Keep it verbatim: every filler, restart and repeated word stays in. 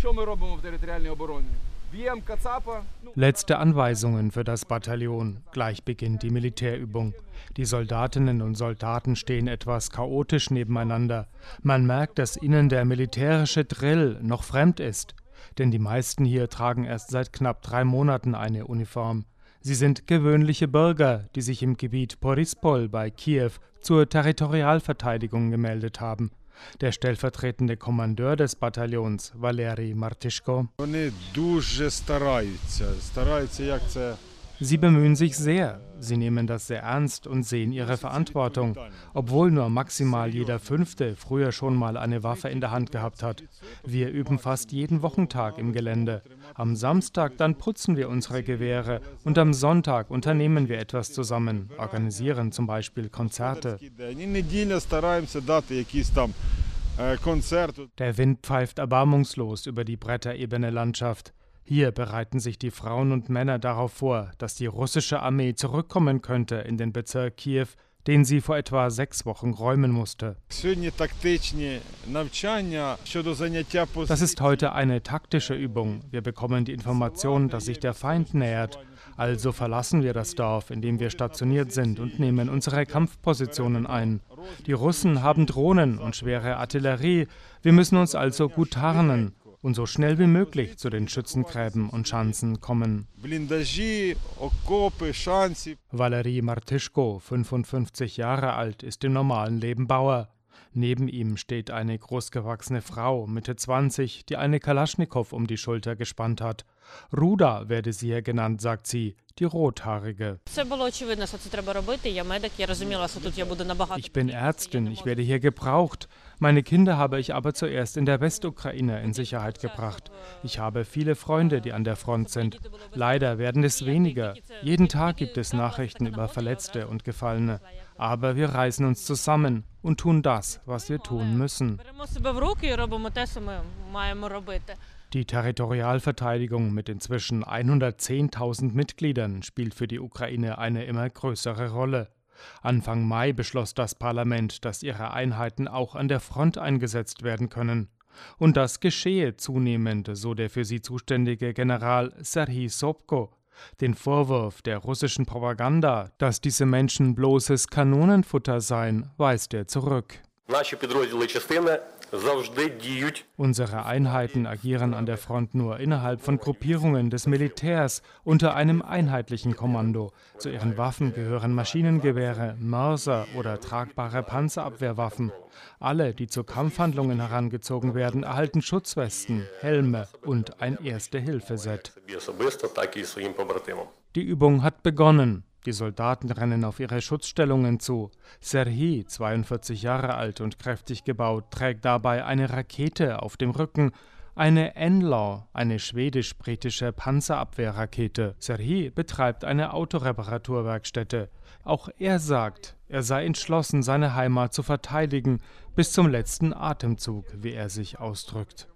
Letzte Anweisungen für das Bataillon. Gleich beginnt die Militärübung. Die Soldatinnen und Soldaten stehen etwas chaotisch nebeneinander. Man merkt, dass ihnen der militärische Drill noch fremd ist. Denn die meisten hier tragen erst seit knapp drei Monaten eine Uniform. Sie sind gewöhnliche Bürger, die sich im Gebiet Borispol bei Kiew zur Territorialverteidigung gemeldet haben. Der stellvertretende Kommandeur des Bataillons, Valeri Martischko: Sie bemühen sich sehr. Sie nehmen das sehr ernst und sehen ihre Verantwortung, obwohl nur maximal jeder Fünfte früher schon mal eine Waffe in der Hand gehabt hat. Wir üben fast jeden Wochentag im Gelände. Am Samstag dann putzen wir unsere Gewehre und am Sonntag unternehmen wir etwas zusammen, organisieren zum Beispiel Konzerte. Der Wind pfeift erbarmungslos über die bretterebene Landschaft. Hier bereiten sich die Frauen und Männer darauf vor, dass die russische Armee zurückkommen könnte in den Bezirk Kiew, den sie vor etwa sechs Wochen räumen musste. Das ist heute eine taktische Übung. Wir bekommen die Information, dass sich der Feind nähert. Also verlassen wir das Dorf, in dem wir stationiert sind, und nehmen unsere Kampfpositionen ein. Die Russen haben Drohnen und schwere Artillerie. Wir müssen uns also gut tarnen und so schnell wie möglich zu den Schützengräben und Schanzen kommen. Valeri Martischko, fünfundfünfzig Jahre alt, ist im normalen Leben Bauer. Neben ihm steht eine großgewachsene Frau, Mitte zwanzig, die eine Kalaschnikow um die Schulter gespannt hat. Ruda werde sie hier genannt, sagt sie, die Rothaarige. Ich bin Ärztin, ich werde hier gebraucht. Meine Kinder habe ich aber zuerst in der Westukraine in Sicherheit gebracht. Ich habe viele Freunde, die an der Front sind. Leider werden es weniger. Jeden Tag gibt es Nachrichten über Verletzte und Gefallene. Aber wir reißen uns zusammen und tun das, was wir tun müssen. Die Territorialverteidigung mit inzwischen hundertzehntausend Mitgliedern spielt für die Ukraine eine immer größere Rolle. Anfang Mai beschloss das Parlament, dass ihre Einheiten auch an der Front eingesetzt werden können. Und das geschehe zunehmend, so der für sie zuständige General Serhij Sobko. Den Vorwurf der russischen Propaganda, dass diese Menschen bloßes Kanonenfutter seien, weist er zurück. Unsere Einheiten agieren an der Front nur innerhalb von Gruppierungen des Militärs unter einem einheitlichen Kommando. Zu ihren Waffen gehören Maschinengewehre, Mörser oder tragbare Panzerabwehrwaffen. Alle, die zu Kampfhandlungen herangezogen werden, erhalten Schutzwesten, Helme und ein Erste-Hilfe-Set. Die Übung hat begonnen. Die Soldaten rennen auf ihre Schutzstellungen zu. Serhij, zweiundvierzig Jahre alt und kräftig gebaut, trägt dabei eine Rakete auf dem Rücken, eine N-Law, eine schwedisch-britische Panzerabwehrrakete. Serhij betreibt eine Autoreparaturwerkstätte. Auch er sagt, er sei entschlossen, seine Heimat zu verteidigen, bis zum letzten Atemzug, wie er sich ausdrückt.